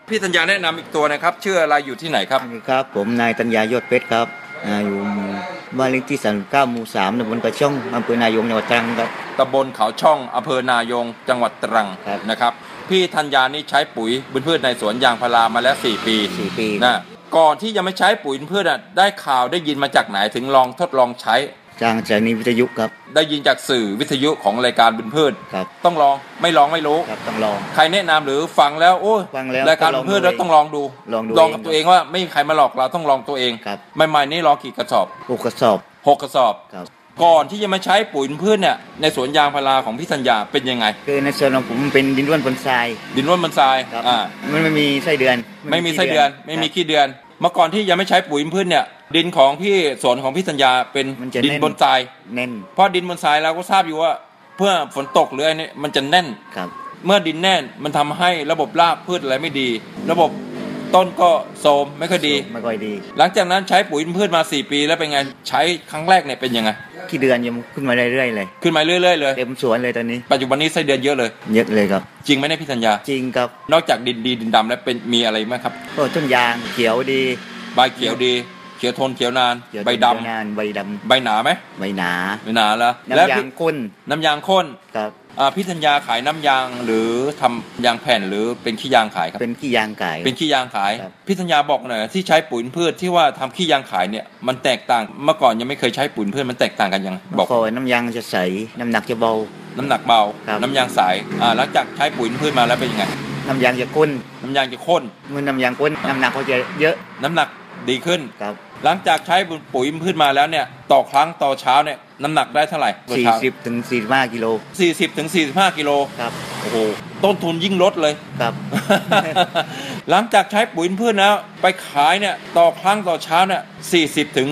พี่ธัญญาแนะนำอีกตัวนะครับชื่ออะไรอยู่ที่ไหนครับครับผมนายธัญญายอดเพชรครับอยู่บ้านเลขที่39 หมู่ 3ตำบลกระช่องอำเภอนายงจังหวัดตรังครับตำบลเขาช่องอำเภอนายงจังหวัดตรังนะครับพี่ธัญญานี่ใช้ปุ๋ยพืชในสวนยางพารามาแล้ว4 ปีนะก่อนที่จะไม่ใช้ปุ๋ยพืชได้ข่าวได้ยินมาจากไหนถึงลองทดลองใช้จากสถานีวิทยุครับได้ยินจากสื่อวิทยุของรายการพืชต้องลองไม่ลองไม่รู้ครับต้องลองใครแนะนำหรือฟังแล้วโอ้รายการพืชแล้วต้องลองดูลองกับตัวเองว่าไม่มีใครมาหลอกเราต้องลองตัวเองใหม่ๆนี่ลองกี่กระสอบ 6 กระสอบ 6 กระสอบก่อนที่จะมาใช้ปุ๋ยพืชเนี่ยในสวนยางพาราของพี่ธัญญาเป็นยังไงคือในสวนของผมเป็นดินร่วนบนทรายมันไม่มีไส้เดือนไม่มีไส้เดือนไม่มีขี้เดือนเมื่อก่อนที่ยังไม่ใช้ปุ๋ยพืชเนี่ยดินของพี่สวนของพี่ธัญญาเป็นดินบนทรายแน่นเพราะดินบนทรายเราก็ทราบอยู่ว่าเพื่อฝนตกหรืออะไรนี่มันจะแน่นเมื่อดินแน่นมันทำให้ระบบรากพืชอะไรไม่ดีระบบต้นก็โทรมไม่ค่อยดีหลังจากนั้นใช้ปุ๋ยพืชมา4 ปีแล้วเป็นไงใช้ครั้งแรกเนี่ยเป็นยังไงขี้เดือนยังขึ้นมาเรื่อยๆเลยขึ้นมาเรื่อยๆเลยเต็มสวนเลยตอนนี้ปัจจุบันนี้ไส้เดือนเยอะเลยครับจริงไหมเนี่ยพี่ธัญญาจริงครับนอกจากดินดีดินดำแล้วเป็นมีอะไรไหมครับก็ต้นยางเขียวดีใบเขียวดีเขียวทนเขียวนานใบดำใบหนาไหมใบหนาแล้วน้ำยางข้นครับพี่ธัญญาขายน้ำยางหรือทำยางแผ่นหรือเป็นขี้ยางขายครับเป็นขี้ยางขายพี่ธัญญาบอกหน่อยที่ใช้ปุ๋ยพืชที่ว่าทำขี้ยางขายเนี่ยมันแตกต่างเมื่อก่อนยังไม่เคยใช้ปุ๋ยพืชมันแตกต่างกันยังบอกก่อนน้ำยางจะใสน้ำหนักจะเบาน้ำยางใสหลังจากใช้ปุ๋ยพืชมาแล้วเป็นยังไงน้ำยางจะข้นเมื่อน้ำยางข้นน้ำหนักก็จะเยอะน้ำหนักดีขึ้นครับหลังจากใช้ปุ๋ยพืชมาแล้วเนี่ยต่อครั้งต่อเช้าเนี่ยน้ำหนักได้เท่าไหร่ 40 ถึง 45 กิโล 40 ถึง 45 กิโลครับโอ้โหต้นทุนยิ่งลดเลยครับหลังจากใช้ปุ๋ยพืชแล้วไปขายเนี่ยต่อครั้งต่อเช้าเนี่ย40 ถึง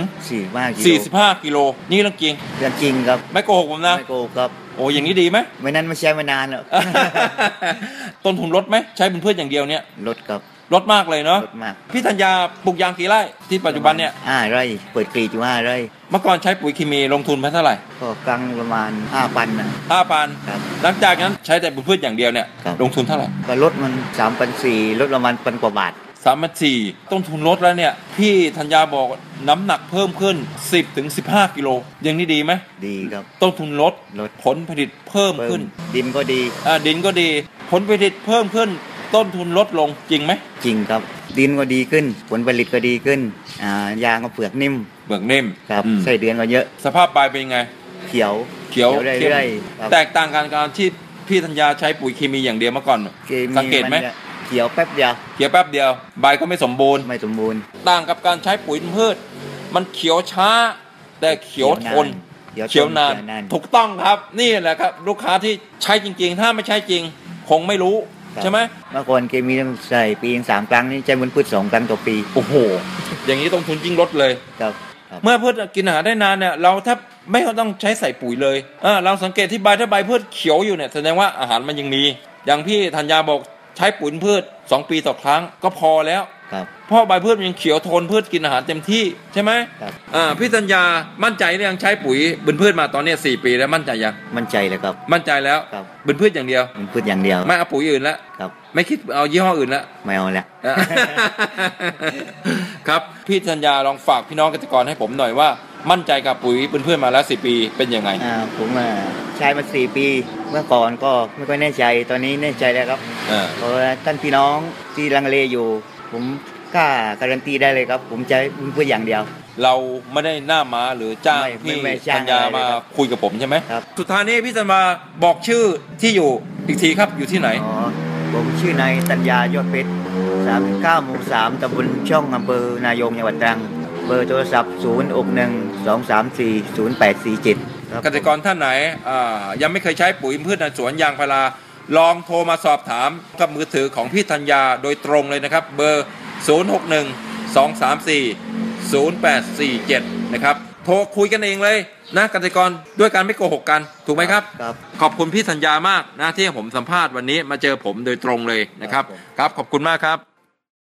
45 กิโลนี่เรื่องจริงครับไม่โกหกผมนะไม่โกหกครับโอ้อย่างนี้ดีไหมไม่นั้นไม่ใช้มานานแล้วต้นทุนลดไหมใช้ปุ๋ยพืชอย่างเดียวเนี่ยลดครับลดมากเลยเนาะพี่ธัญญาปลูกยางกี่ไร่ที่ปัจจุบันเนี่ย 5 ไร่เปิดกรีดอยู่5 ไร่เมื่อก่อนใช้ปุ๋ยเคมีลงทุนไปเท่าไหร่ก็กลางประมาณ 5,000 นะ 5,000 ครับหลังจากนั้นใช้แต่ปุ๋ยพืชอย่างเดียวเนี่ยลงทุนเท่าไหร่ก็ลดมัน 3,400 ลดประมาณ1,000 กว่าบาท 3,400ต้นทุนลดแล้วเนี่ยพี่ธัญญาบอกน้ำหนักเพิ่มขึ้น10 ถึง 15 กิโลอย่างนี้ดีไหมดีครับต้นทุนลดผลผลิตเพิ่มขึ้นดินก็ดีผลผลิตเพิ่มขึ้นต้นทุนลดลงจริงไหมจริงครับดินก็ดีขึ้นผลผลิตก็ดีขึ้นยางก็เปลือกนิ่มครับไส้เดือนก็เยอะสภาพใบเป็นไงเขียวเรื่อยๆแตกต่างกันการที่พี่ธัญญาใช้ปุ๋ยเคมีอย่างเดียวเมื่อก่อนสังเกตไหมเขียวแป๊บเดียวใบก็ไม่สมบูรณ์ต่างกับการใช้ปุ๋ยพืชมันเขียวช้าแต่เขียวทนเขียวนานถูกต้องครับนี่แหละครับลูกค้าที่ใช้จริงๆถ้าไม่ใช้จริงคงไม่รู้ใช่ไหมเมื่อก่อนเคมีใส่ปี3 ครั้งนี่ใช้ปุ๋ยพืช2 ครั้งต่อปีโอ้โหอย่างนี้ต้นทุนยิ่งลดเลยครับเมื่อพืชกินอาหารได้นานเนี่ยเราถ้าไม่ต้องใช้ใส่ปุ๋ยเลยเราสังเกตที่ใบถ้าใบพืชเขียวอยู่เนี่ยแสดงว่าอาหารมันยังมีอย่างพี่ธัญญาบอกใช้ปุ๋ยพืช2 ปีต่อครั้งก็พอแล้วเพราะใบพืชมันยังเขียวทนพืชกินอาหารเต็มที่ใช่ไหมพี่ธัญญามั่นใจหรือยังใช้ปุ๋ยพืชมาตอนนี้4 ปีแล้วมั่นใจยังมั่นใจเลยครับมั่นใจแล้วพืชอย่างเดียวไม่เอาปุ๋ยอื่นแล้วไม่คิดเอายี่ห้ออื่นแล้วไม่เอาแล้วครับพี่ธัญญาลองฝากพี่น้องเกษตรกรให้ผมหน่อยว่ามั่นใจกับปุ๋ยพืชมาแล้ว4 ปีเป็นยังไงผมใช้มา4 ปีเมื่อก่อนก็ไม่ค่อยแน่ใจตอนนี้แน่ใจแล้วครับเพราะท่านพี่น้องที่ลังเลอยู่ผมกล้าการันตีได้เลยครับผมใช้พืชอย่างเดียวเราไม่ได้หน้าม้าหรือจ้างพี่ธัญญามาคุยกับผมใช่ไหมสุดท้ายนี้พี่ธัญญาบอกชื่อที่อยู่อีกทีครับอยู่ที่ไหนผมชื่อนายธัญญายอดเพชร39 หมู่ 3ตำบลช่องอำเภอนายงจังหวัดตรังเบอร์โทรศัพท์061-234-0847 เกษตรกรท่านไหนยังไม่เคยใช้ปุ๋ยพืชในสวนยางพาราลองโทรมาสอบถามกับมือถือของพี่ธัญญาโดยตรงเลยนะครับเบอร์061-234-0847นะครับโทรคุยกันเองเลยนะเกษตรกรด้วยการไม่โกหกกันถูกไหมครับขอบคุณพี่ธัญญามากนะที่ผมสัมภาษณ์วันนี้มาเจอผมโดยตรงเลยนะครับขอบคุณมากครับ